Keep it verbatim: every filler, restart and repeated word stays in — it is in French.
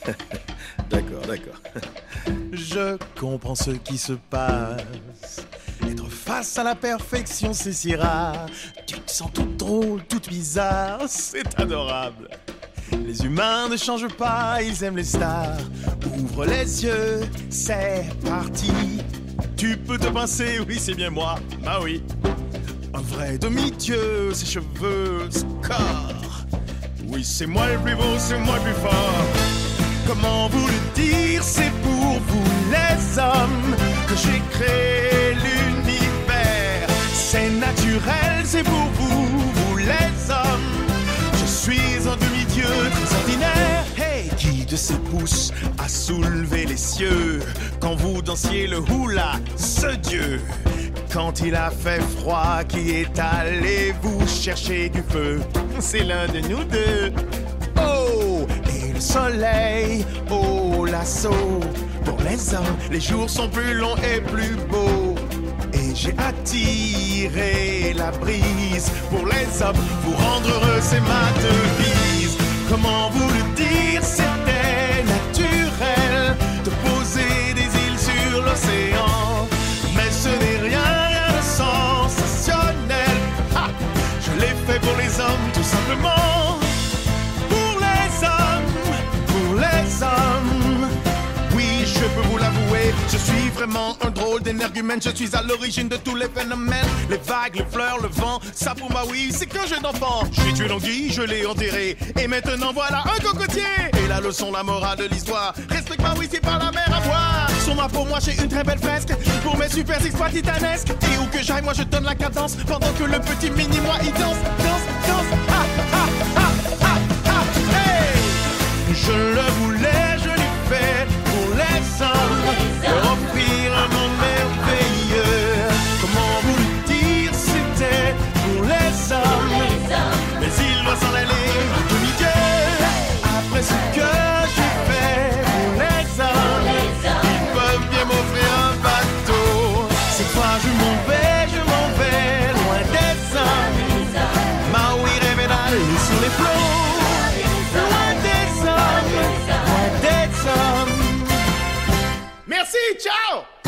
D'accord, d'accord. Je comprends ce qui se passe. Être face à la perfection, c'est si rare. Tu te sens toute drôle, toute bizarre, c'est adorable. Les humains ne changent pas, ils aiment les stars. Ouvre les yeux, c'est parti. Tu peux te pincer, oui c'est bien moi, bah oui. Un vrai demi-dieu, ses cheveux, son corps. Oui c'est moi le plus beau, c'est moi le plus fort. Comment vous le dire, c'est pour vous les hommes que j'ai créé l'univers. C'est naturel, c'est pour vous, vous les hommes. Je suis un demi-dieu très ordinaire. Hey, qui de ses pouces a soulevé les cieux quand vous dansiez le hula, ce dieu? Quand il a fait froid, qui est allé vous chercher du feu? C'est l'un de nous deux. Oh, et le soleil, oh l'assaut. Pour les hommes, les jours sont plus longs et plus beaux. Et j'ai attiré la brise. Pour les hommes, vous rendre heureux, c'est ma devise. Comment vous le dire, c'était naturel de poser des îles sur l'océan. Mais ce n'est rien, rien de sensationnel. Ah, je l'ai fait pour les hommes, tout simplement. Pour les hommes, pour les hommes. Oui, je peux vous l'avouer, je suis vraiment un drôle d'énergumène. Je suis à l'origine de tous les phénomènes. Les vagues, les fleurs, le vent, ça pour moi oui, c'est qu'un jeu d'enfant. J'ai tué l'anguille, je l'ai enterré. Et maintenant voilà un cocotier. Et la leçon, la morale de l'histoire. Respecte moi oui, c'est pas la mer à boire. Sur moi pour moi, j'ai une très belle fresque. Pour mes super exploits titanesques. Et où que j'aille, moi je donne la cadence. Pendant que le petit mini moi il danse, danse, danse. Ah, ah, ah, ah, ah, hey. Je le voulais, je l'ai fait. Pour les hommes, leur offrir un monde merveilleux. Comment vous le dire, c'était pour les hommes. Mais il doit s'en aller, demi-dieu. Après ce que j'ai fait pour les hommes, ils peuvent bien m'offrir un bateau. Cette fois je m'en vais, je m'en vais, loin des hommes. Maui rêvait d'aller sur les flots. Loin des hommes, loin des hommes. Merci, ciao!